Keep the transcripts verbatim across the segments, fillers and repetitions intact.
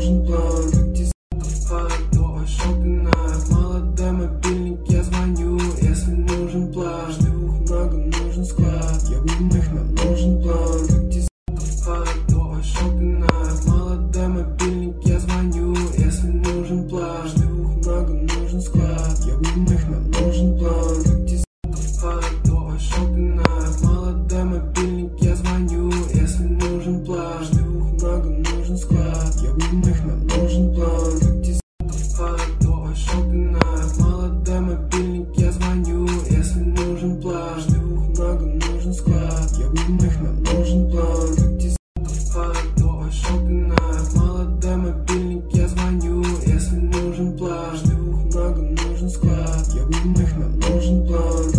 нужен план. То шопинг, молодой мобильник, я звоню, если нужен план. Шлюх много, нужен склад, ебаных, нам нужен план. То шопинг, молодой мобильник, я звоню, если нужен план. Шлюх много, нужен склад, ебаных, нам нужен план. То шопинг, молодой мобильник, я звоню, если нужен план. Шлюх много, нужен склад, ебаных, нам нужен план. То шопинг, молодой мобильник, я звоню, если нужен план. Шлюх много, нужен склад, ебаных, нам нужен план. То шопинг, молодой мобильник, я звоню, если нужен план. Шлюх много, нужен склад, ебаных, нам нужен план.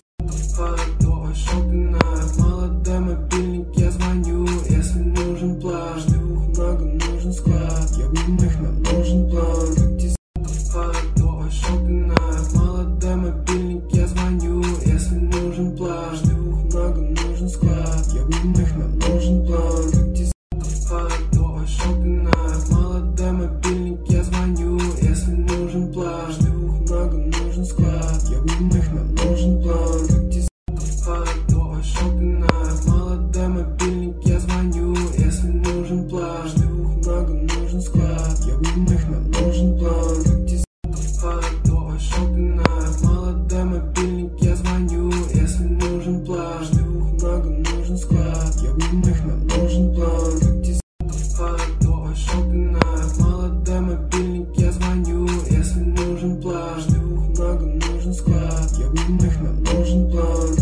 То шопинг, молодой мобильник, я звоню, если нужен план. Шлюх много, нужен склад, ебаных, нам нужен план. То шопинг, молодой мобильник, я звоню, если нужен план. Шлюх много, нужен склад, ебаных, нам нужен план. То шопинг, молодой мобильник, я звоню, если нужен план. Шлюх много, нужен склад, ебаных, нам нужен план. То шопинг, молодой мобильник, я звоню, если нужен план. Шлюх много, нужен склад, ебаных, нам нужен план. То шопинг, молодой мобильник, я звоню, если нужен план. Шлюх много, нужен склад, ебаных, нам нужен план. То шопинг, молодой мобильник, я звоню, если нужен план. Шлюх много, нужен склад, ебаных, нам нужен план.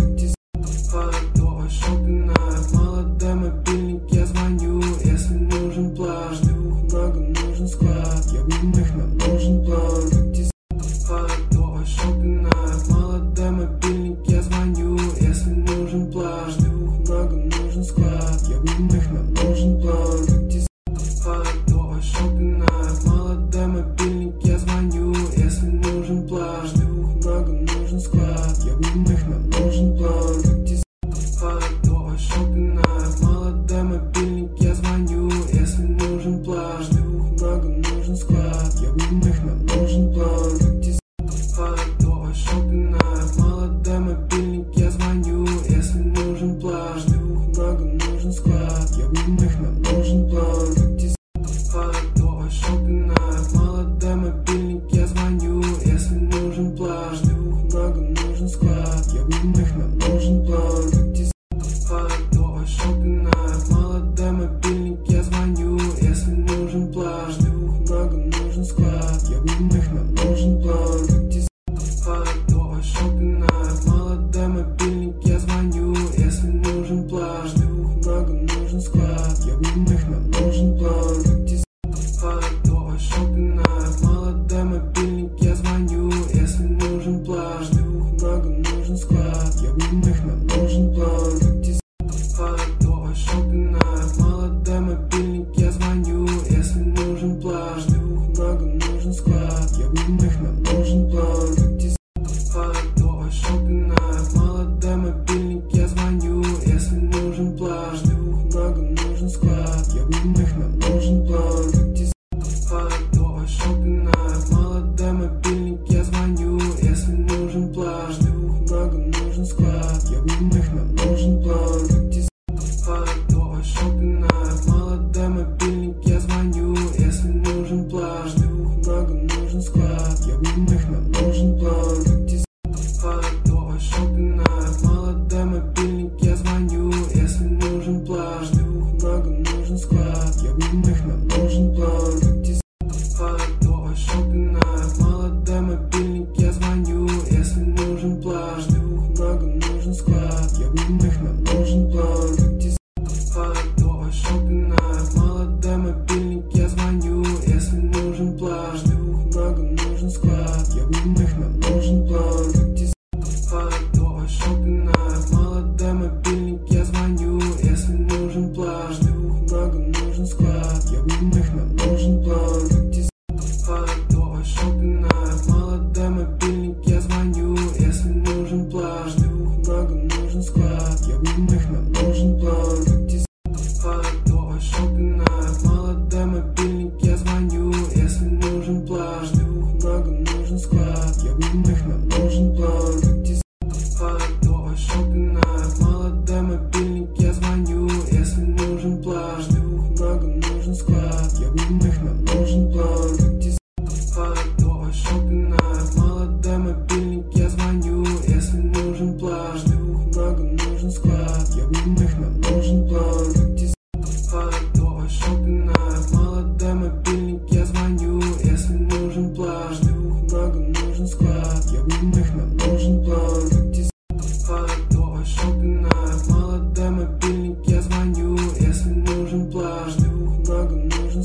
То шопинг, молодой мобильник, я звоню, если нужен план. Шлюх много, нужен склад, ебаных, нам нужен план. То шопинг, молодой мобильник, я звоню, если нужен план. Шлюх много, нужен склад, ебаных, нам нужен план. То шопинг, молодой мобильник, я звоню, если нужен план. Шлюх много, нужен склад, ебаных, нам нужен план. То шопинг, молодой мобильник, я звоню, если нужен план. Шлюх много, нужен склад, ебаных, нам нужен план. То шопинг, молодой мобильник, я звоню, если нужен план. Шлюх много, нужен склад, ебаных, нам нужен план. То шопинг, молодой мобильник, я звоню, если нужен план. Шлюх много, нужен склад, ебаных, нам нужен план. То шопинг, молодой мобильник, я звоню, если нужен план. Шлюх много, нужен склад, ебаных, нам нужен план. То шопинг, молодой мобильник, я звоню, если нужен план. Шлюх много, нужен склад, ебаных, нам нужен план. То шопинг, молодой мобильник, я звоню, если нужен план. Шлюх много, нужен склад, ебаных, нам нужен план. То шопинг, молодой мобильник, я звоню, если нужен план. Шлюх много, нужен склад, ебаных, нам нужен план. То шопинг, молодой мобильник, я звоню, если нужен план. Шлюх много, нужен склад, ебаных, нам нужен план. То шопинг, молодой мобильник, я звоню, если нужен план. Шлюх много, нужен склад, ебаных, нам нужен план. То шопинг, молодой мобильник, я звоню, если нужен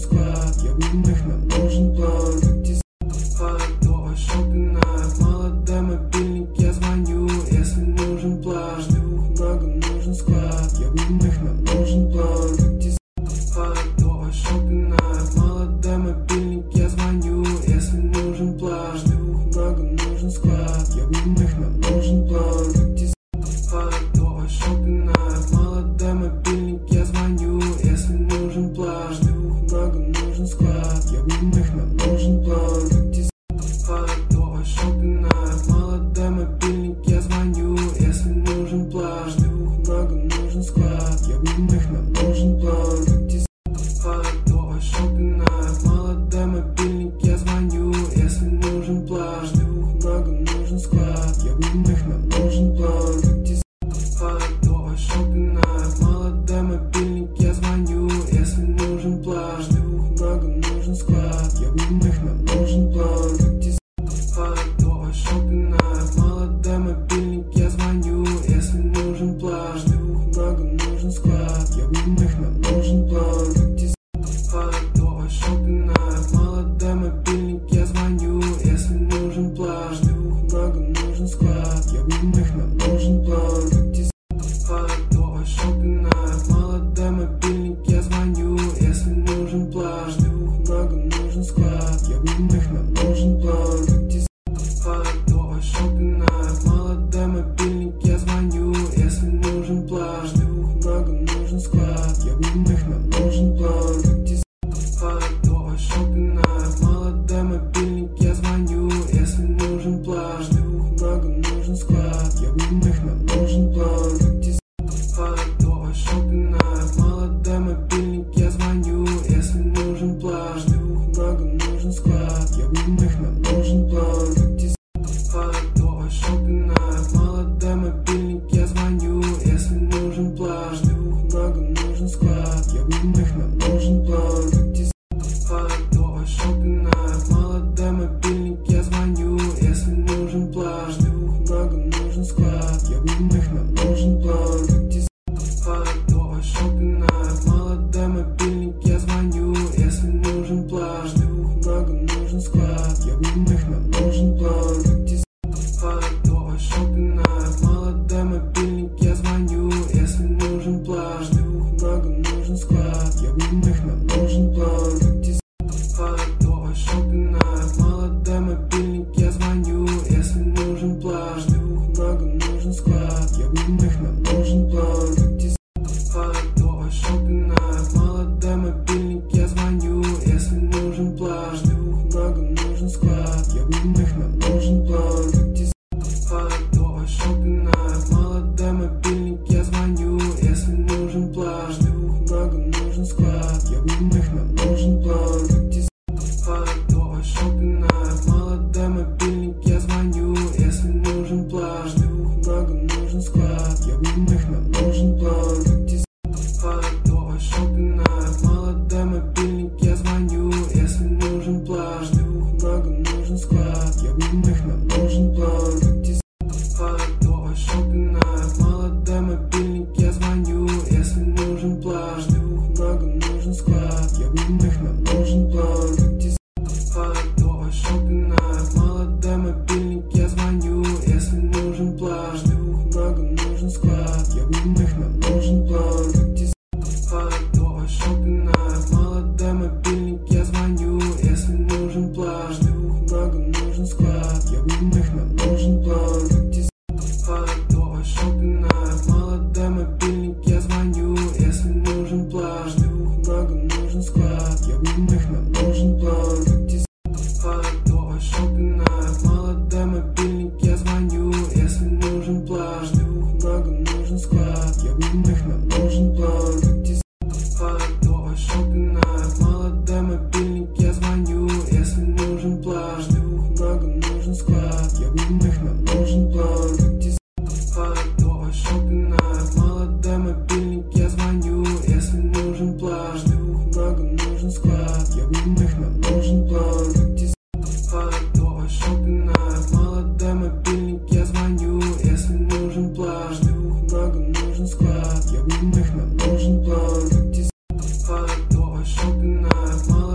склад. Ебаных нам нужен план. Где спать, то ошибано. Молодой мобильник, я звоню, если нужен план. Шлюх много, нужен склад. Ебаных нам нужен план. Где спать, то ошибано. Молодой мобильник, я звоню, если нужен план. Шлюх много, нужен склад. Ебаных нам нужен план. Где спать, то ошибано. Молодой мобильник, я звоню, если нужен план. Шлюх много, нужен склад. Ебаных нам нужен план. Где спать, то ошибано. Молодой мобильник, я звоню, если нужен план. Шлюх много, нужен склад. Ебаных нам нужен план. Где спать, то ошибано. Молодой мобильник, я звоню, если нужен план. Шлюх много, нужен склад. Ебаных нам нужен план. Где спать, то ошибано. Молодой мобильник, я звоню, если нужен план. Шлюх много, нужен склад. Ебаных нам нужен план. Где спать, то ошибано. Молодой мобильник, я звоню, если нужен план. Шлюх много, нужен склад. Ебаных нам нужен план. Где спать, то ошибано. Молодой мобильник, я звоню, если нужен план. Шлюх много, нужен склад. Ебаных нам нужен план. Где спать, то ошибано. Молодой мобильник, я звоню, если нужен план. Шлюх много, нужен склад. Ебаных нам нужен план. Где спать, то ошибано. Молодой мобильник, я звоню, если нужен план. Шлюх много, нужен склад. Ебаных нам нужен план. Где спать, то ошибано. Молодой мобильник, я звоню, если нужен план. Шлюх много, нужен склад. Ебаных нам нужен план. Где спать, то ошибано. Молодой мобильник, я звоню, если нужен план. Шлюх много, нужен склад. Ебаных нам нужен план. Где спать, то ошибано. Молодой мобильник, я звоню, если нужен план. Шлюх много, нужен склад. Ебаных нам нужен план. Где спать, то ошибано. Молодой мобильник, я звоню, если нужен план. Шлюх много, нужен склад. Ебаных нам нужен план. Где спать, то ошибано. Молодой мобильник, я звоню, если нужен план. Шлюх много, нужен склад. Ебаных нам нужен план. Где спать, то ошибано. Молодой мобильник, я звоню, если нужен план. Шлюх много, нужен склад. Ебаных нам нужен план. Где спать, то ошибано. Молодой мобильник, я звоню, если нужен план. Шлюх много, нужен склад. Ебаных нам нужен план. Где спать, то ошибано. Молодой мобильник, я звоню, если нужен план. Шлюх много, нужен склад. Ебаных нам нужен план. Где спать, то ошибано. Молодой мобильник, я звоню, если нужен план. Шлюх много, нужен склад. Ебаных нам нужен план. Где спать, то ошибано. Молодой мобильник, я звоню, если нужен план. Шлюх много, нужен склад. Ебаных нам нужен план. Где спать, то ошибано. Молодой мобильник, я звоню, если нужен план. Шлюх много, нужен склад. Ебаных нам нужен план. Где спать, то ошибано. Молодой мобильник, я звоню, если нужен план. Шлюх много, нужен склад. Ебаных нам нужен план. Где спать, то ошибано. Молодой мобильник, я звоню, если нужен план. Шлюх много, нужен склад. Ебаных нам нужен план. Где спать, то ошибано. Молодой мобильник, я звоню, если нужен план. Шлюх много, нужен склад. Ебаных нам нужен план. Где спать, то ошибано. Молодой мобильник, я звоню, если нужен план. Шлюх много, нужен склад. Ебаных нам нужен план. Где спать, то ошибано. Молодой мобильник, я звоню, если нужен план. Шлюх много, нужен склад. Ебаных нам нужен план. Где спать, то ошибано. Молодой мобильник, я звоню, если нужен план. Шлюх много, нужен склад. Ебаных нам нужен план. Где спать, то ошибано. Молодой мобильник, я звоню, если нужен план. Шлюх много, нужен склад. Ебаных нам нужен план. Где спать, то ошибано. Молодой мобильник, я звоню, если нужен план. Шлюх много, нужен склад. Ебаных нам нужен план. Где спать, то ошибано.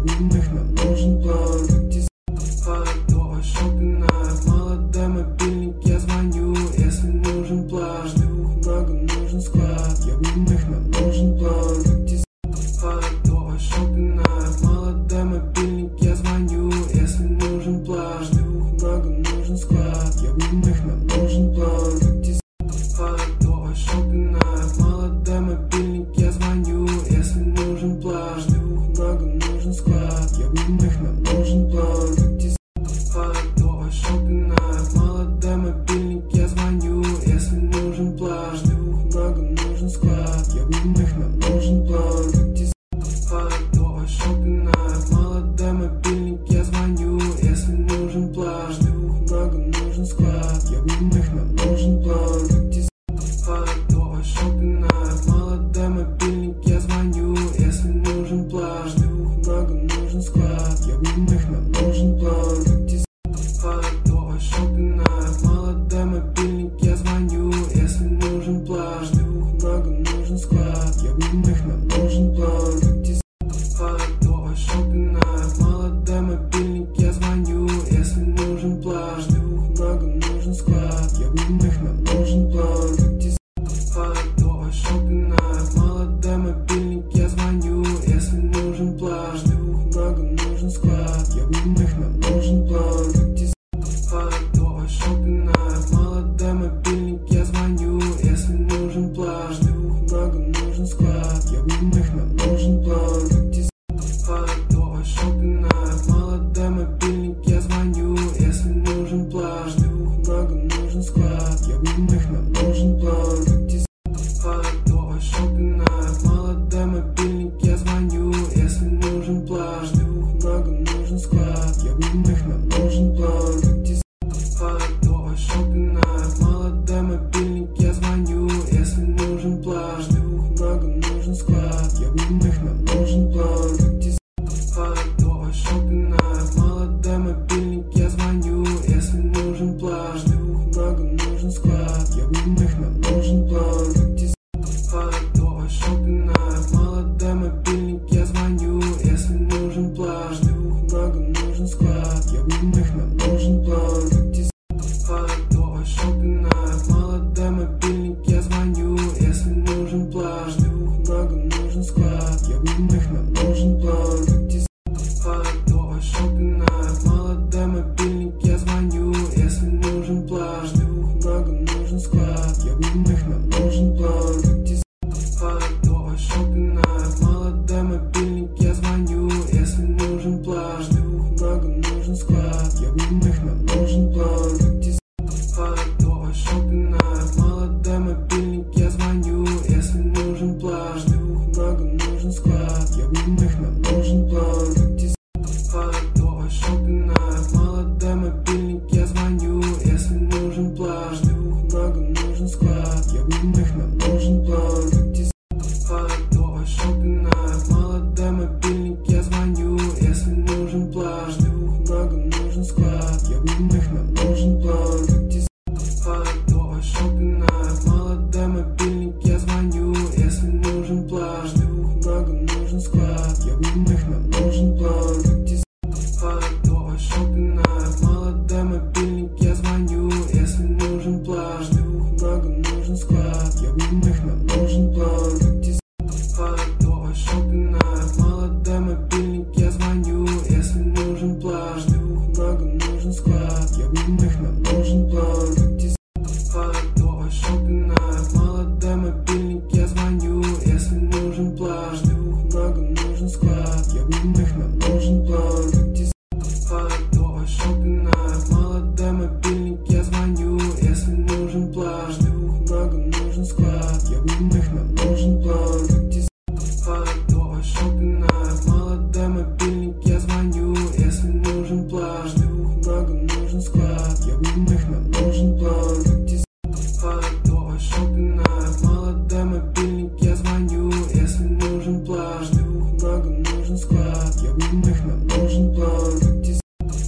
любимых нам нужен план. Где то ошоблено, молодой мобильник, я звоню, если нужен план. Шлюх много, нужен склад, любимых нам нужен план. Где то ошоблено, молодой мобильник, я звоню, если нужен план. Шлюх много, нужен склад, любимых нам нужен план. Где то ошоблено, молодой мобильник, я звоню, если нужен план. Шлюх много, нужен склад, любимых нам нужен план. Где то ошоблено, молодой мобильник, я звоню, если нужен план. Шлюх много, нужен склад, любимых нам нужен план. Где то ошоблено, молодой мобильник, я звоню, если нужен план. Шлюх много, нужен склад, любимых нам нужен план. Где то ошоблено, молодой мобильник, я звоню, если нужен план. Шлюх много, нужен склад, любимых нам нужен план. Где то ошоблено, молодой мобильник, я звоню, если нужен план. Шлюх много, нужен склад, любимых нам нужен план. Где то ошоблено, молодой мобильник, я звоню, если нужен план. Шлюх много, нужен склад, любимых нам нужен план. Где то ошоблено, молодой мобильник, я звоню, если нужен план. Шлюх много, нужен склад, любимых нам нужен план. Где то ошоблено, молодой мобильник, я звоню, если нужен план. Шлюх много, нужен склад, любимых нам нужен план. Где то ошоблено, молодой мобильник, я звоню, если нужен план. Шлюх много, нужен склад, любимых нам нужен план. Где то ошоблено, молодой мобильник, я звоню, если нужен план. Шлюх много, нужен склад, любимых нам нужен план. Где то ошоблено, молодой мобильник, я звоню, если нужен план. Шлюх много, нужен склад, любимых нам нужен план. Где то ошоблено, молодой мобильник, я звоню, если нужен план. Шлюх много, нужен склад, любимых нам нужен план. Где то ошоблено, молодой мобильник, я звоню, если нужен план. Шлюх много, нужен склад, любимых нам нужен план. Где то ошоблено, молодой мобильник, я звоню, если нужен план. Шлюх много, нужен склад, любимых нам нужен план. Где то ошоблено, молодой мобильник, я звоню, если нужен план. Шлюх много, нужен склад, любимых нам нужен план. Где то ошоблено, молодой мобильник, я звоню, если нужен план. Шлюх много, нужен склад, любимых нам нужен план. Где то ошоблено, молодой мобильник, я звоню, если нужен план. Шлюх много, нужен склад, любимых нам нужен план. Где то ошоблено, молодой мобильник, я звоню, если нужен план. Шлюх много, нужен склад, любимых нам нужен план. Где то ошоблено, молодой мобильник, я звоню, если нужен план. Шлюх много, нужен склад, любимых нам нужен план. Где то ошоблено, молодой мобильник, я звоню, если нужен план. Шлюх много, нужен склад, любимых нам нужен план. Где то ошоблено, молодой мобильник, я звоню, если нужен план. Шлюх много, нужен склад, любимых нам нужен план. Где то ошоблено, молодой мобильник, я звоню, если нужен план. Шлюх много, нужен склад, любимых нам нужен план. Где то ошоблено, молодой мобильник, я звоню, если нужен план. Шлюх много, нужен склад, любимых нам нужен план. Где то ошоблено, молодой мобильник, я звоню, если нужен план. Шлюх много, нужен склад, любимых нам нужен план. Где то ошоблено, молодой мобильник, я звоню, если нужен план. Шлюх много, нужен склад, любимых нам нужен план. Где то ошоблено, молодой мобильник, я звоню, если нужен план. Шлюх много, нужен склад, любимых нам нужен план. Где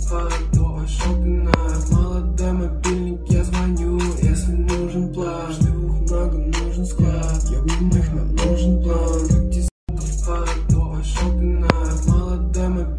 то ошоблено, молодой мобильник, я звоню, если нужен план. Шлюх много, нужен склад, любимых нам нужен план. Где то ошоблено, молодой мобильник,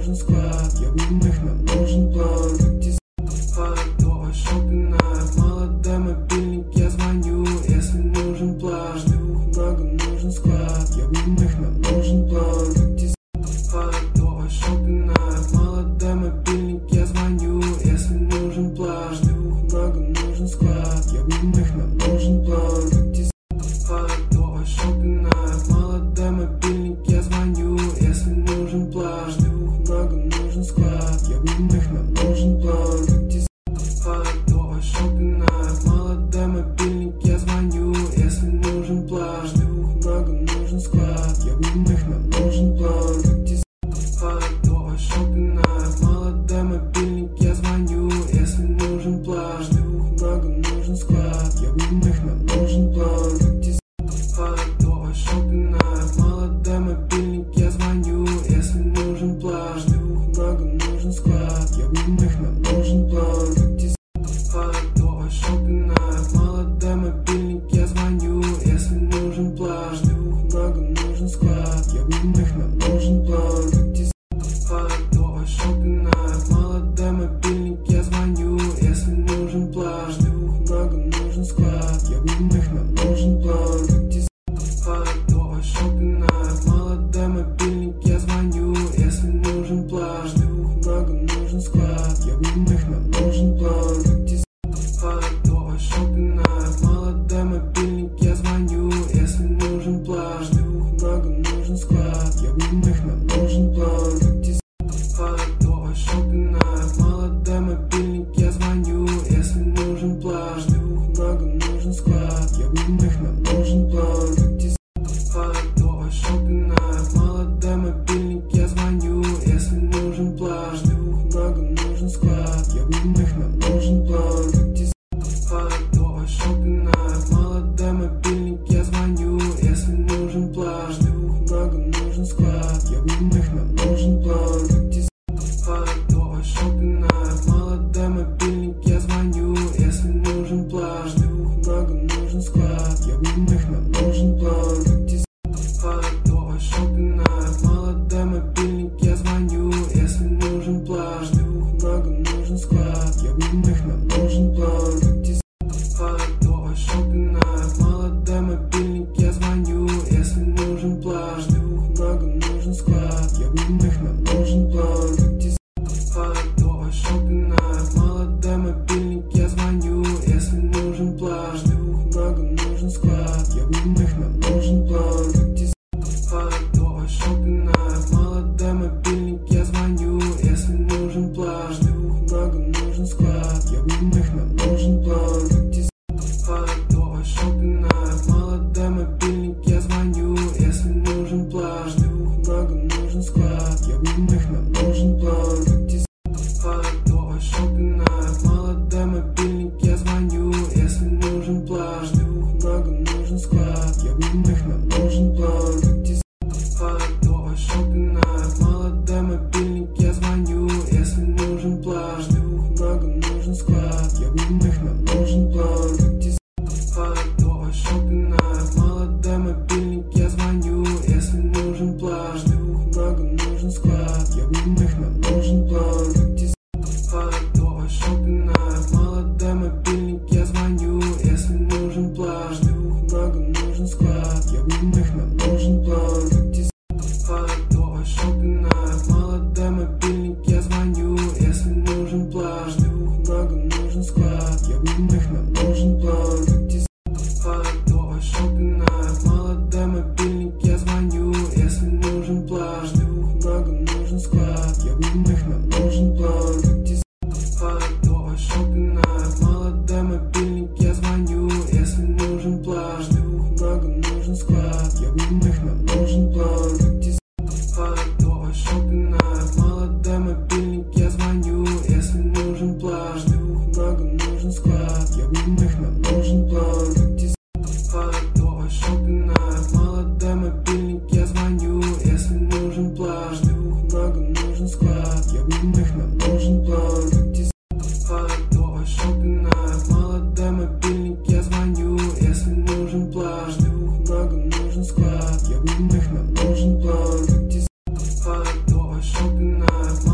нужен склад. Ебаных нам нужен план. Как десант до Ашотина. Молодой мобильник, я звоню, если нужен план. Шлюх много, нужен склад. Ебаных нам нужен план. Как десант до Ашотина. Молодой мобильник, я звоню, если нужен план. Шлюх много, нужен склад. Ебаных нам нужен план. Как десант до Ашотина. Молодой мобильник, я звоню, если нужен план. Шлюх много, нужен склад. Ебаных нам нужен план. Как десант до Ашотина. Молодой мобильник, я звоню, если нужен план. Шлюх много, нужен склад. Ебаных нам нужен план. Как десант до Ашотина. Молодой мобильник, я звоню, если нужен план. Шлюх много, нужен склад. Ебаных нам нужен план. Как десант до Ашотина. Молодой мобильник, я звоню, если нужен план. Шлюх много, нужен склад. Ебаных нам нужен план. Как десант до Ашотина. Молодой мобильник, я звоню, если нужен план. Шлюх много, нужен склад. Ебаных нам нужен план. Как десант до Ашотина. Молодой мобильник, я звоню, если нужен план. Шлюх много, нужен склад. Ебаных нам нужен план. Как десант до Ашотина. Молодой мобильник, я звоню, если нужен план. Шлюх много, нужен склад. Ебаных нам нужен план. Как десант до Ашотина. Молодой мобильник, я звоню, если нужен план. Шлюх много, нужен склад. Ебаных нам нужен план. Как десант до Ашотина. Молодой мобильник, я звоню, если нужен план. Шлюх много, нужен склад. Ебаных нам нужен план. Как десант до Ашотина. Молодой мобильник, я звоню, если нужен план. Шлюх много, нужен склад. Ебаных нам нужен план. Как десант до Ашотина. Молодой мобильник, я звоню, если нужен план. Шлюх много, нужен склад. Ебаных нам нужен план. Как десант до Ашотина. Молодой мобильник, я звоню, если нужен план. Шлюх много, нужен склад. Ебаных нам нужен план. Как десант до Ашотина. Молодой мобильник, я звоню, если нужен план. Шлюх много, нужен склад. Ебаных нам нужен план. Как десант до Ашотина. Молодой мобильник, я звоню, если нужен план. Шлюх много, нужен склад. Ебаных нам нужен план. Как десант до Ашотина. Молодой мобильник, я звоню, если нужен план. Шлюх много, нужен склад. Ебаных нам нужен план. Как десант до Ашотина. Молодой мобильник, я звоню, если нужен план. Шлюх много, нужен склад. Ебаных нам нужен план. Как десант до Ашотина. Молодой мобильник, я звоню, если нужен план. Шлюх много, нужен склад. Ебаных нам нужен план. Как десант до Ашотина. Молодой мобильник, я звоню, если нужен план. Шлюх много, нужен склад. Ебаных нам нужен план. Как десант до Ашотина. Молодой мобильник, я звоню, если нужен план. Шлюх много, нужен склад. Ебаных нам нужен план. Как десант до Ашотина. Молодой мобильник, я звоню, если нужен план. Шлюх много, нужен склад. Ебаных нам нужен план. Как десант до Ашотина. Молодой мобильник, я звоню, если нужен план. Шлюх много, нужен склад. Ебаных нам нужен план. Как десант до Ашотина. Молодой мобильник, я звоню, если нужен план. Шлюх много, нужен склад. Ебаных нам нужен план. Как десант до Ашотина. Молодой мобильник, я звоню, если нужен план. Шлюх много, нужен склад. Ебаных нам нужен план. Как десант до Ашотина. Молодой мобильник, я звоню, если нужен план. Шлюх много, нужен склад. Ебаных нам нужен план. Как десант до Ашотина. Молодой мобильник, я звоню, если нужен план. Шлюх много, нужен склад. Ебаных нам нужен план. Как десант до Ашотина. Молодой мобильник, я звоню, если нужен план. Шлюх много, нужен склад. Ебаных нам нужен план. Как десант до Ашотина. Молодой мобильник, я звоню, если нужен план. Шлюх много, нужен склад. Ебаных нам нужен план. Как десант до Ашотина.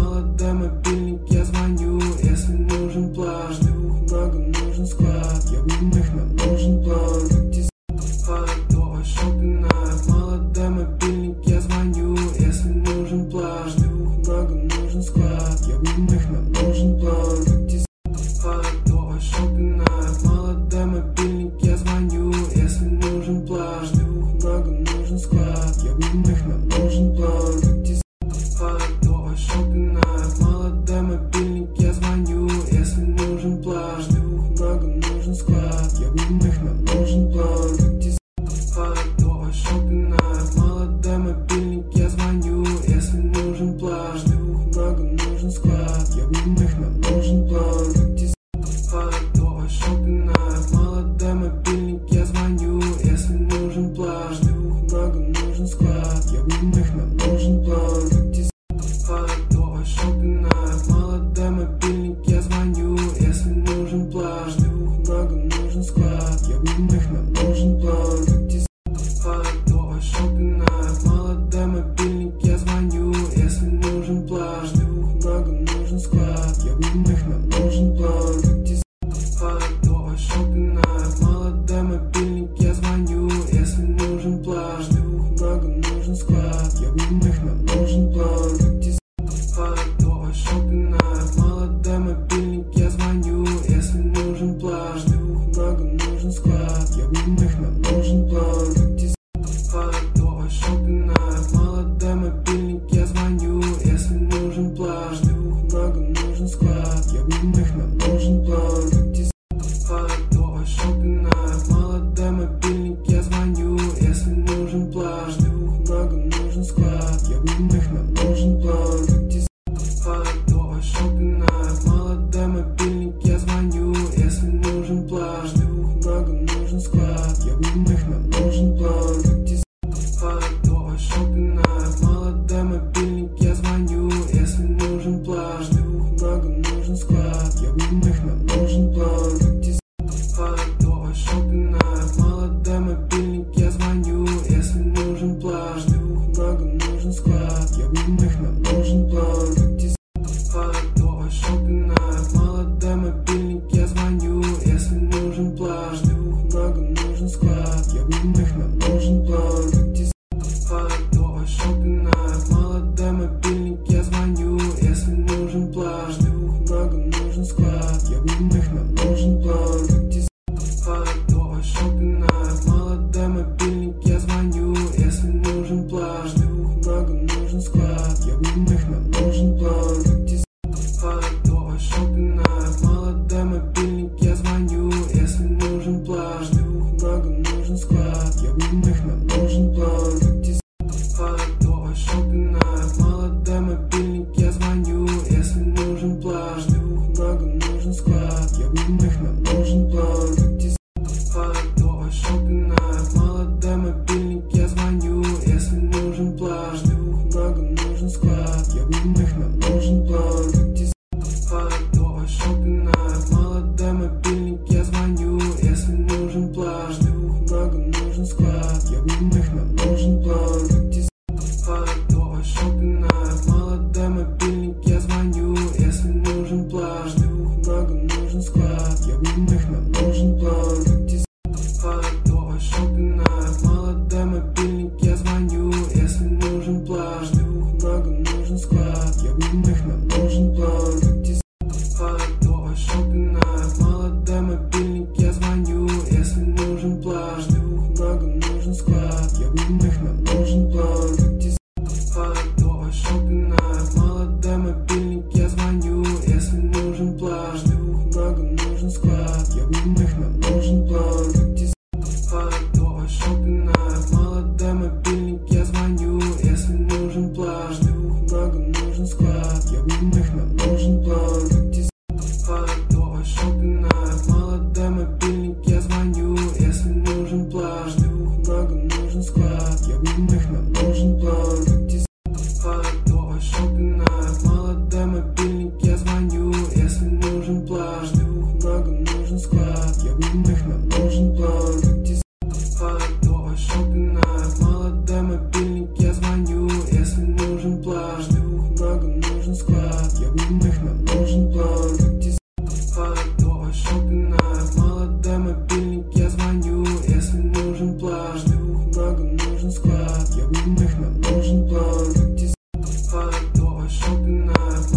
нужен склад. Ебаных нам нужен план. Где спад, то шопинг. Молодой мобильник, я звоню, если нужен план. Шлюх много, нужен склад. Ебаных нам нужен план. Где спад, то шопинг. Молодой мобильник, я звоню, если нужен план. Шлюх много, нужен склад. Ебаных нам нужен план. Где спад, то шопинг. Молодой мобильник, я звоню, если нужен план. Шлюх много, нужен склад. Ебаных нам нужен план. Где спад, то шопинг. Молодой мобильник, я звоню, если нужен план. Шлюх много, нужен склад. Ебаных нам нужен план. Где спад, то шопинг. Молодой мобильник, я звоню, если нужен план. Шлюх много, нужен склад. Ебаных нам нужен план. Где спад, то шопинг. Молодой мобильник, я звоню, если нужен план. Шлюх много, нужен склад. Ебаных нам нужен план. Где спад, то шопинг. Молодой мобильник, я звоню, если нужен план. Шлюх много, нужен склад. Ебаных нам нужен план. Где спад, то шопинг. Молодой мобильник, я звоню, если нужен план. Шлюх много, нужен склад. Ебаных нам нужен план. Где спад, то шопинг. Молодой мобильник, я звоню, если нужен план. Шлюх много, нужен склад. Ебаных нам нужен план. Где спад, то шопинг. Молодой мобильник, я звоню, если нужен план. Шлюх много, нужен склад. Ебаных нам нужен план. Где спад, то шопинг. Молодой мобильник, я звоню, если нужен план. Шлюх много, нужен склад. Ебаных нам нужен план. Где спад, то шопинг. Молодой мобильник, я звоню, если нужен план. Шлюх много, нужен склад. Ебаных нам нужен план. Где спад, то шопинг. Молодой мобильник, я звоню, если нужен план. Шлюх много, нужен склад. Ебаных нам нужен план. Где спад, то шопинг. Молодой мобильник, я звоню, если нужен план. Шлюх много, нужен склад. Ебаных нам нужен план. Где спад, то шопинг. Молодой мобильник, я звоню, если нужен план. Шлюх много, нужен склад. Ебаных нам нужен план. Где спад, то шопинг. Молодой мобильник, я звоню, если нужен план. Шлюх много, нужен склад. Ебаных нам нужен план. Где спад, то шопинг. Молодой мобильник, я звоню, если нужен план. Шлюх много, нужен склад. Ебаных нам нужен план. Где спад, то шопинг. Молодой мобильник, я звоню, если нужен план. Шлюх много, нужен склад. Ебаных нам нужен план. Где спад, то шопинг. Молодой мобильник, я звоню, если нужен план. Шлюх много, нужен склад. Ебаных нам нужен план. Где спад, то шопинг. Молодой мобильник, я звоню, если нужен план. Шлюх много, нужен склад. Ебаных нам нужен план. Где спад, то шопинг. Молодой мобильник, я звоню, если нужен план. Шлюх много, нужен склад. Ебаных нам нужен план. Где спад, то шопинг. Молодой мобильник, я звоню, если нужен план. Шлюх много, нужен склад. Ебаных нам нужен план. Где спад, то шопинг. Молодой мобильник, я звоню, если нужен план. Шлюх много, нужен склад. Ебаных нам нужен план. Где спад, то шопинг. Молодой мобильник, я звоню, если нужен план. Шлюх много, нужен склад. Ебаных нам нужен план. Где спад, то шопинг. Молодой мобильник, я звоню, если нужен план. Шлюх много, нужен склад. Ебаных нам нужен план. Где спад, то шопинг. Молодой мобильник, я звоню, если нужен план. Шлюх много, нужен склад. Ебаных нам нужен план. Где спад, то шопинг. Молодой мобильник, я звоню, если нужен план. Шлюх много, нужен склад. Ебаных нам нужен план. Где спад, то шопинг. Молодой мобильник, я звоню, если нужен план. Шлюх много, нужен склад. Ебаных нам нужен план. Где спад, то шопинг. Молодой мобильник, я звоню, если нужен план. Шлюх много, нужен склад. Ебаных нам нужен план. Где спад, то шопинг.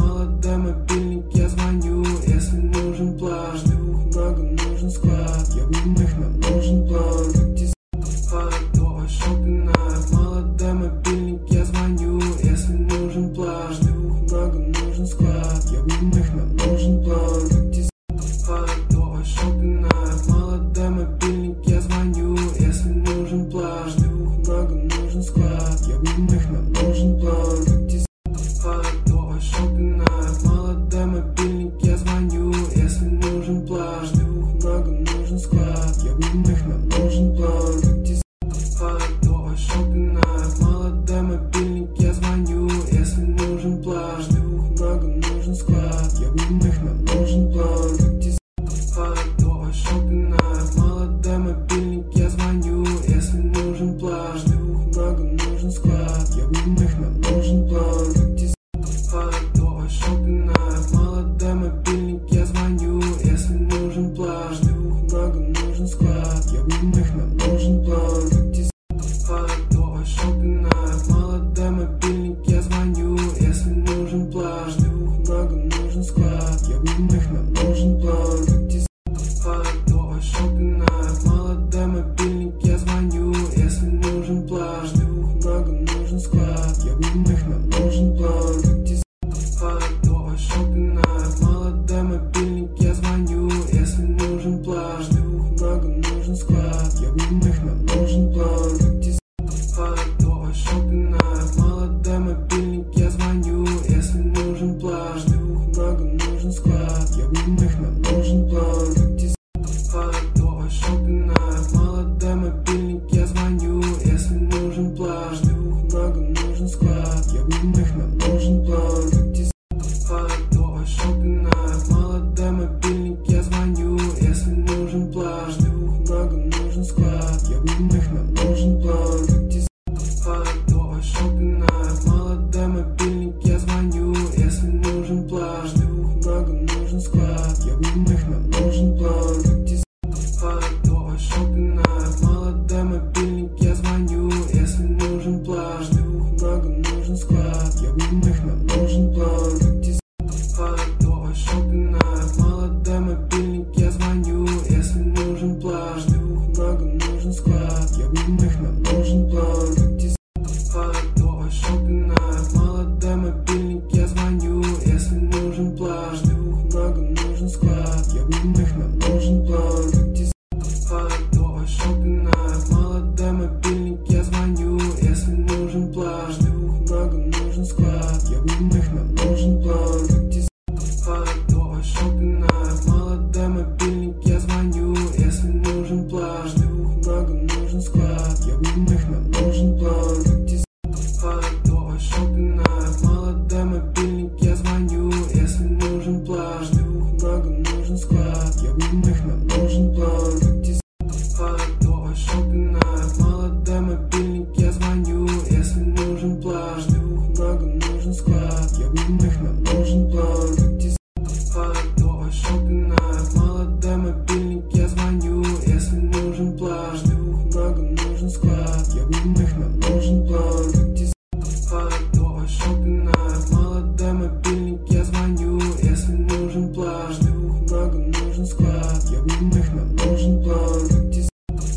много нужен склад. Ебаных нам нужен план. Как тебе то ошибно. Мало дай мобильник, я звоню, если нужен план. Шлюх много нужен склад. Ебаных нам нужен план. Как тебе то ошибно. Мало дай мобильник, я звоню, если нужен план. Шлюх много нужен склад. Ебаных нам нужен план. Как тебе то ошибно. Мало дай мобильник, я звоню, если нужен план. Шлюх много нужен склад. Ебаных нам нужен план. Как тебе то ошибно. Мало дай мобильник, я звоню, если нужен план. Шлюх много нужен склад. Ебаных нам нужен план. Как тебе то ошибно. Мало дай мобильник, я звоню, если нужен план. Шлюх много нужен склад. Ебаных нам нужен план. Как тебе то ошибно. Мало дай мобильник, я звоню, если нужен план. Шлюх много нужен склад. Ебаных нам нужен план. Как тебе то ошибно. Мало дай мобильник, я звоню, если нужен план. Шлюх много нужен склад. Ебаных нам нужен план. Как тебе то ошибно. Мало дай мобильник, я звоню, если нужен план. Шлюх много нужен склад. Ебаных нам нужен план. Как тебе то ошибно. Мало дай мобильник, я звоню, если нужен план. Шлюх много нужен склад. Ебаных нам нужен план. Как тебе то ошибно. Мало дай мобильник, я звоню, если нужен план. Шлюх много нужен склад. Ебаных нам нужен план. Как тебе то ошибно. Мало дай мобильник, я звоню, если нужен план. Шлюх много нужен склад. Ебаных нам нужен план. Как тебе то ошибно. Мало дай мобильник, я звоню, если нужен план. Шлюх много нужен склад. Ебаных нам нужен план. Как тебе то ошибно. Мало дай мобильник, я звоню, если нужен план. Шлюх много нужен склад. Ебаных нам нужен план. Как тебе то ошибно. Мало дай мобильник, я звоню, если нужен план. Шлюх много нужен склад. Ебаных нам нужен план. Как тебе то ошибно. Мало дай мобильник, я звоню, если нужен план. Шлюх много нужен склад. Ебаных нам нужен план. Как тебе то ошибно. Мало дай мобильник, я звоню, если нужен план. Шлюх много нужен склад. Ебаных нам нужен план. Как тебе то ошибно. Мало дай мобильник, я звоню, если нужен план. Шлюх много нужен склад. Ебаных нам нужен план. Как тебе то ошибно. Мало дай мобильник, я звоню, если нужен план. Шлюх много нужен склад. Ебаных нам нужен план. Как тебе то ошибно. Мало дай мобильник, я звоню, если нужен план. Шлюх много нужен склад. Ебаных нам нужен план. Как тебе то ошибно. Мало дай мобильник, я звоню, если нужен план. Шлюх много нужен склад. Ебаных нам нужен план. Как тебе то ошибно. Мало дай мобильник, я звоню, если нужен план. Шлюх много нужен склад. Ебаных нам нужен план. Как тебе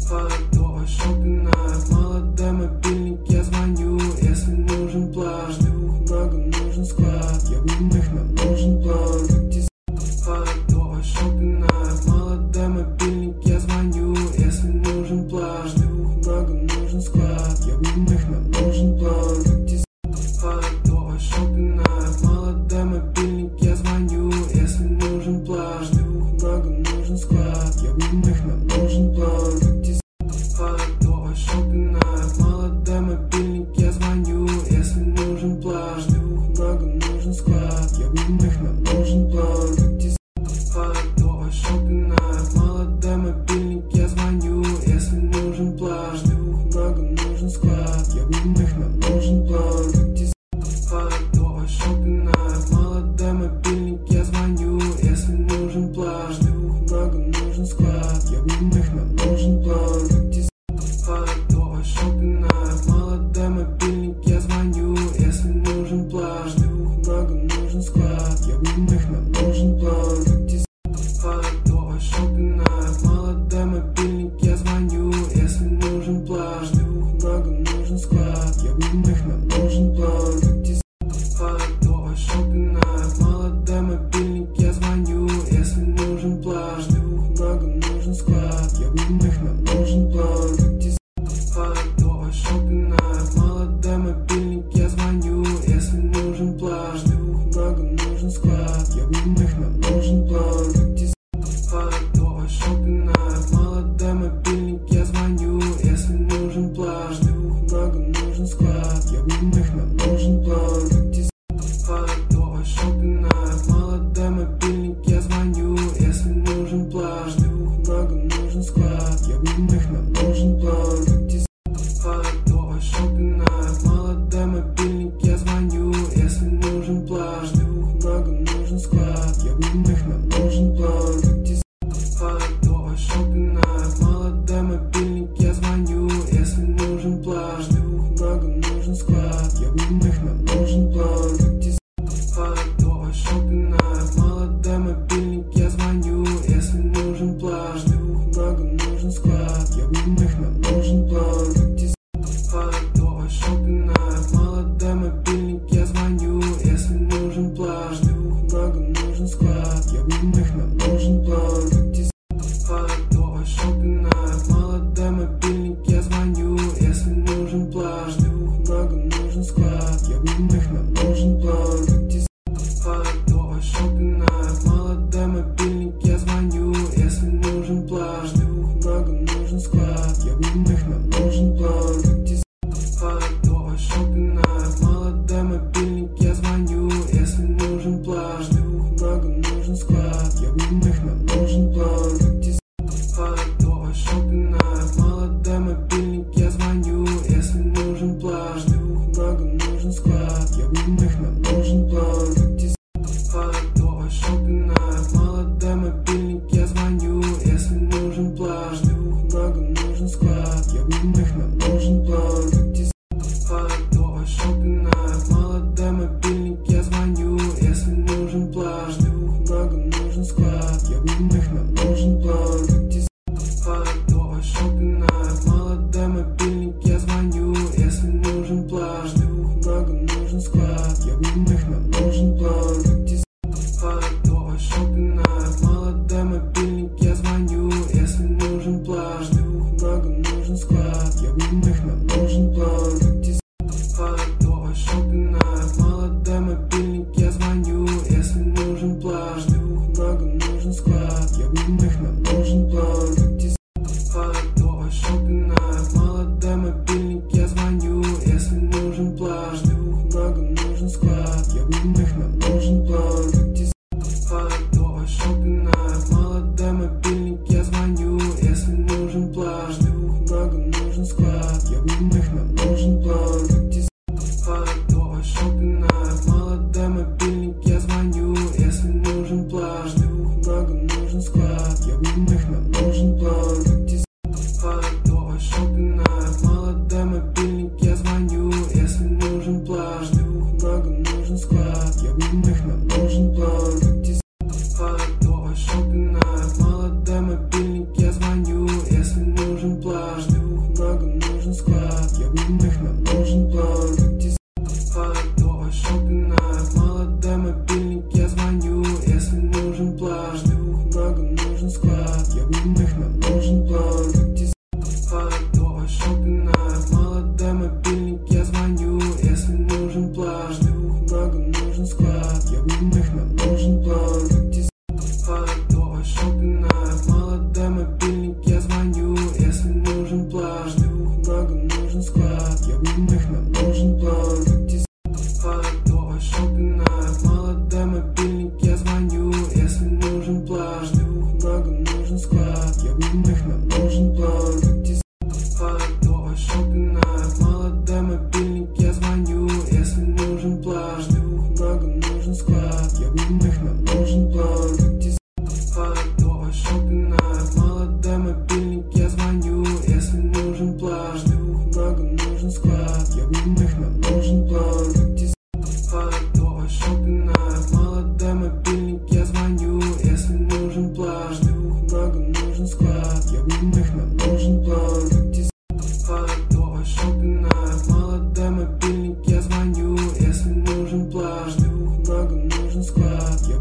то ошибно. Мало дай мобильник, я звоню, если нужен план. Шлюх много нужен склад. Ебаных нам нужен план. Как тебе то ошибно. Мало дай мобильник, я звоню, если нужен план. Шлюх много нужен склад. Ебаных нам нужен план. Как тебе то ошибно. Мало дай мобильник, я звоню, если нужен план. Шлюх много нужен склад. Ебаных нам нужен план. Как тебе то ошибно. Мало дай мобильник, я звоню, если нужен план. Шлюх много нужен склад. Ебаных нам нужен план. Как тебе то ошибно. Мало дай мобильник, я звоню, если нужен план. Шлюх много нужен склад. Ебаных нам нужен план. Как тебе то ошибно. Мало дай мобильник, я звоню, если нужен план. Шлюх много нужен склад. Ебаных нам нужен план. Как тебе то ошибно. Мало дай мобильник, я звоню, если нужен план. Шлюх много нужен склад. нужен склад. Я обнимых, нам нужен план. Как десятка, то ошибка. Молодой мобильник, я звоню, если нужен план. Шлюх много, нужен склад. Я обнимых, нам нужен план. Как десятка, то ошибка. Молодой мобильник, я звоню, если нужен план. Шлюх много, нужен склад. Я обнимых, нам нужен план. Как десятка, то ошибка. Молодой мобильник, я звоню, если нужен план. Шлюх много, нужен склад. Я обнимых, нам нужен план. Как десятка, то ошибка. Молодой мобильник, я звоню, если нужен план. Шлюх много, нужен склад. Я обнимых, нам нужен план. Как десятка, то ошибка. Молодой мобильник, я звоню, если нужен план. Шлюх много, нужен склад. Я обнимых, нам нужен план. Как десятка, то ошибка. Молодой мобильник, я звоню, если нужен план. Шлюх много, нужен склад. Я обнимых, нам нужен план. Как десятка, то ошибка. Молодой мобильник, я звоню, если нужен план. Шлюх много, нужен склад. Я обнимых, нам нужен план. Как десятка, то ошибка. Молодой мобильник, я звоню, если нужен план. Шлюх много, нужен склад. Я обнимых, нам нужен план. Как десятка, то ошибка. Молодой мобильник, я звоню, если нужен план. Шлюх много, нужен склад. Я обнимых, нам нужен план. Как десятка, то ошибка. Молодой мобильник, я звоню, если нужен план. Шлюх много, нужен склад. Я обнимых, нам нужен план. Как десятка, то ошибка. Молодой мобильник, я звоню, если нужен план. Шлюх много, нужен склад. Я обнимых, нам нужен план. Как десятка, то ошибка. Молодой мобильник, я звоню, если нужен план. Шлюх много, нужен склад. Я обнимых, нам нужен план. Как десятка, то ошибка. Молодой мобильник, я звоню, если нужен план. Шлюх много, нужен склад. Я обнимых, нам нужен план. Как десятка, то ошибка. Молодой мобильник, я звоню, если нужен план. Шлюх много, нужен склад. Я обнимых, нам нужен план. Как десятка, то ошибка. Молодой мобильник, я звоню, если нужен план. Шлюх много, нужен склад. Я обнимых, нам нужен план. Как десятка, то ошибка. Молодой мобильник, я звоню, если нужен план. Шлюх много, нужен склад. Я обнимых, нам нужен план. Как десятка, то ошибка. Молодой мобильник, я звоню, если нужен план. Шлюх много, нужен склад. Я обнимых, нам нужен план. Как десятка, то ошибка. Молодой мобильник, я звоню, если нужен план. Шлюх много, нужен склад. Я обнимых, нам нужен план. Как десятка, то ошибка. Молодой мобильник, я звоню, если нужен план. Шлюх много, нужен склад. Я обнимых, нам нужен план. Как десятка, то ошибка. Молодой мобильник, я звоню, если нужен план. Шлюх много, нужен склад. Я обнимых, нам нужен план. Как десятка, то ошибка. Молодой мобильник, я звоню, если нужен план. Шлюх много, нужен склад. Я обнимых, нам нужен план. Как десятка, то ошибка. Молодой мобильник, я звоню, если нужен план. Шлюх много, нужен склад. Я обнимых, нам нужен план. Как десятка, то ошибка. Молодой мобильник, я звоню, если нужен план. Шлюх много, нужен склад. Я обнимых, нам нужен план. Как десятка, то ошибка. Молодой мобильник, я звоню, если нужен план. Шлюх много, нужен склад. Я обнимых, нам нужен план. Как десятка, то ошибка. Молодой мобильник, я звоню, если нужен план. Шлюх много, нужен склад. Я обнимых, нам нужен план. Как десятка, то ошибка. Молодой мобильник, я звоню, если нужен план. Шлюх много, нужен склад. Я обнимых, нам нужен план. Как десятка, то ошибка. Молодой мобильник, я звоню, если нужен план. Шлюх много, нужен склад. Я обнимых, нам нужен план. Как десятка, то ошибка. Молодой мобильник, я звоню, если нужен план. Шлюх много, нужен склад. Я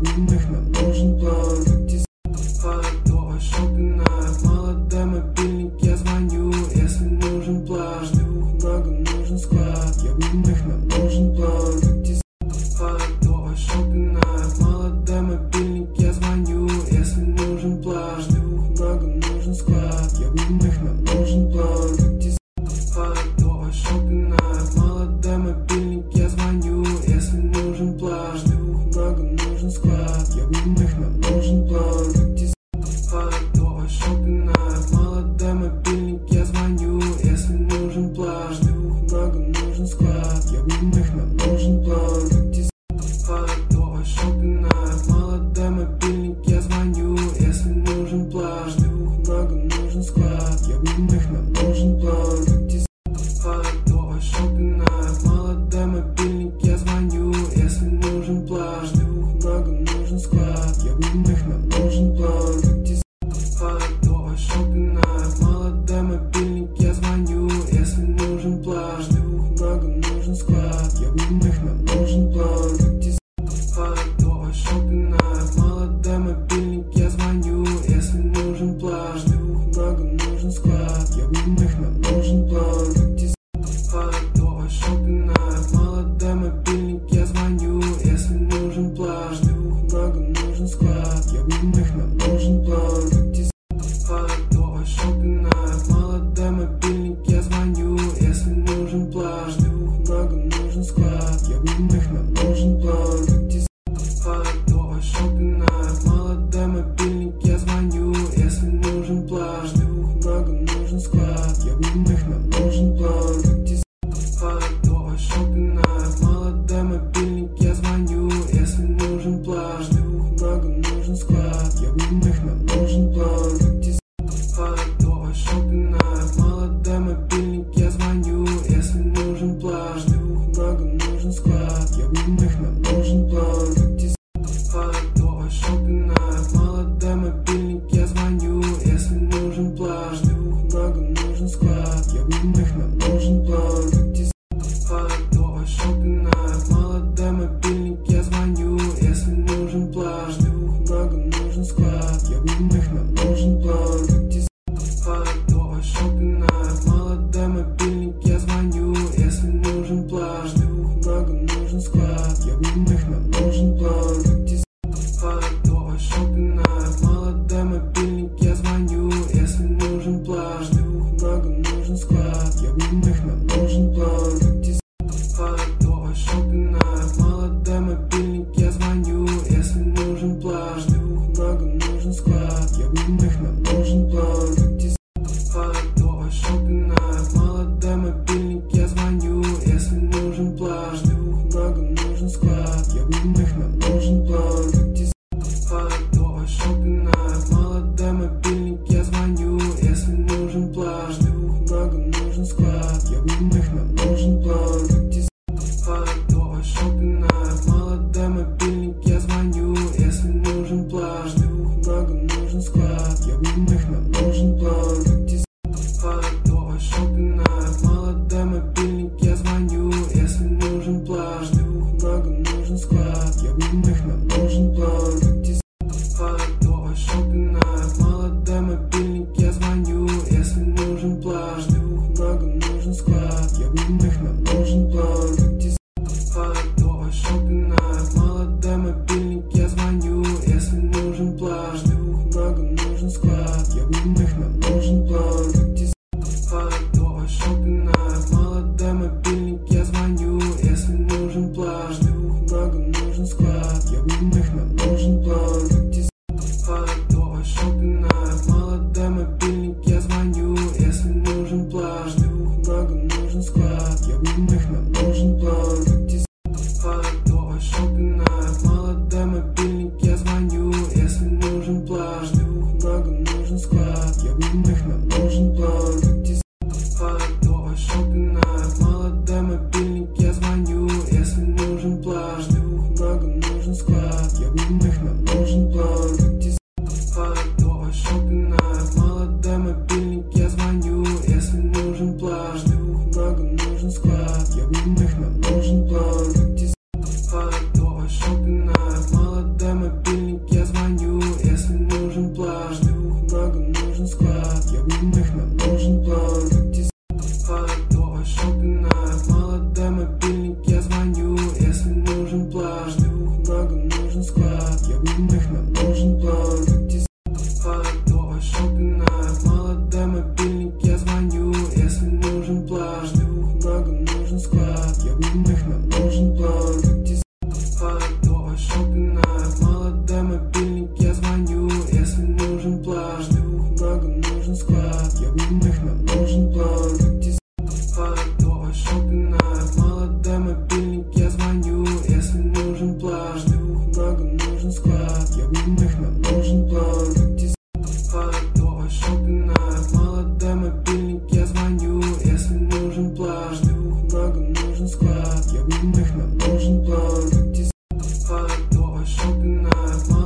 нужен склад. Я обнимых, нам нужен план. Как десятка, то ошибка. Молодой мобильник, я звоню, если нужен план. Шлюх много, нужен склад. Я обнимых, нам нужен план. Как десятка, то ошибка. Молодой мобильник, я звоню, если нужен план. Шлюх много, нужен склад. Я обнимых, нам нужен план. Как десятка, то ошибка. Молодой мобильник, я звоню, если нужен план. Шлюх много, нужен склад. Я обнимых, нам нужен план. Как десятка, то ошибка. Молодой мобильник, я звоню, если нужен план. Шлюх много, нужен склад. Я обнимых, нам нужен план. Как десятка, то ошибка. Молодой мобильник, я звоню, если нужен план. Шлюх много, нужен склад. Я обнимых, нам нужен план. Как десятка, то ошибка. Молодой мобильник, я звоню, если нужен план. Шлюх много, нужен склад. Я обнимых, нам нужен план. Как десятка, то ошибка. Молодой мобильник, я звоню, если нужен план. Шлюх много, нужен склад. Я обнимых, нам нужен план. Как десятка, то ошибка. Молодой мобильник, я звоню, если нужен план. Шлюх много, нужен склад. Я обнимых, нам нужен план. Как десятка, то ошибка. Молодой мобильник, я звоню, если нужен план. Шлюх много, нужен склад. Я обнимых, нам нужен план. Как десятка, то ошибка. Молодой мобильник, я звоню, если нужен план. Шлюх много, нужен склад. Я обнимых, нам нужен план. Как десятка, то ошибка. Молодой мобильник, я звоню, если нужен план. Шлюх много, нужен склад. Я обнимых, нам нужен план. Как десятка, то ошибка. Молодой мобильник, я звоню, если нужен план. Шлюх много, нужен склад. Я обнимых, нам нужен план. Как десятка, то ошибка. Молодой мобильник, я звоню, если нужен план. Шлюх много, нужен склад. Я обнимых, нам нужен план. Как десятка, то ошибка. Молодой мобильник, я звоню, если нужен план. Шлюх много, нужен склад. Я обнимых, нам нужен план. Как десятка, то ошибка. Молодой мобильник, я звоню, если нужен план. Шлюх много, нужен склад. Я обнимых, нам нужен план. Как десятка, то ошибка. Молодой мобильник, я звоню, если нужен план. Шлюх много, нужен склад. Я обнимых, нам нужен план. Как десятка, то ошибка. Молодой мобильник, я звоню, если нужен план. Шлюх много, нужен склад. Я обнимых, нам нужен план. Как десятка, то ошибка. Молодой мобильник, я звоню, если нужен план. Шлюх много, нужен склад. Я обнимых, нам нужен план. Как десятка, то ошибка. Молодой мобильник, я звоню, если нужен план. Шлюх много, нужен склад. Я обнимых, нам нужен план. Как десятка, то ошибка. Молодой мобильник, я звоню, если нужен план. Шлюх много, нужен склад. Я обнимых, нам нужен план. Как десятка, то ошибка. Молодой мобильник, я звоню, если нужен план. Шлюх много, нужен склад. Я обнимых, нам нужен план. Как десятка, то ошибка. Молодой мобильник, я звоню, если нужен план. Шлюх много, нужен склад. Я обнимых, нам нужен план. Как десятка, то ошибка. Молодой мобильник, я звоню, если нужен план. Шлюх много, нужен склад. Я обнимых, нам нужен план. Как десятка, то ошибка. Молодой мобильник, я звоню, если нужен план. Шлюх много, нужен склад. Я обнимых, нам нужен план. Как десятка, то ошибка. Молодой мобильник, я звоню, если нужен план. Шлюх много, нужен склад. Я обнимых, нам нужен план. Как десятка, то ошибка. Молодой мобильник, я звоню, если нужен план. Шлюх много, нужен склад. Я обнимых, нам нужен план. Как десятка, то ошибка. Молодой мобильник, я звоню, если нужен план. Шлюх много, нужен склад. Я обнимых, нам нужен план. Как десятка, то ошибка. Молодой мобильник, я звоню, если нужен план. Шлюх много, нужен склад. Я обнимых, нам нужен план. Как десятка, то ошибка. Молодой мобильник, я звоню, если нужен план. Шлюх много, нужен склад. Я обнимых, нам нужен план. Как десятка, то ошибка.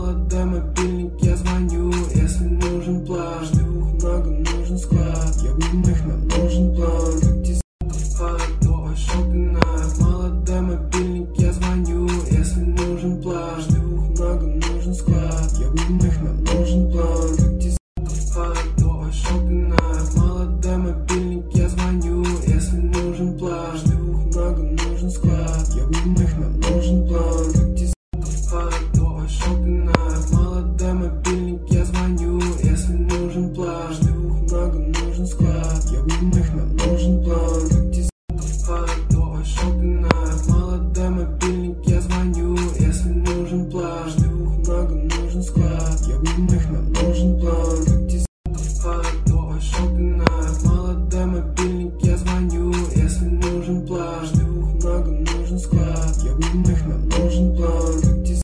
нужен план, как тебе